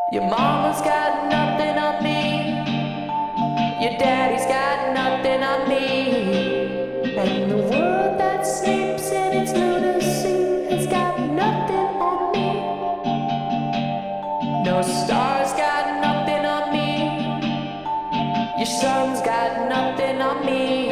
Your mama's got nothing on me. Your daddy's got nothing on me. And the world that sleeps in its lunacy has got nothing on me. No star's got nothing on me. Your sun's got nothing on me.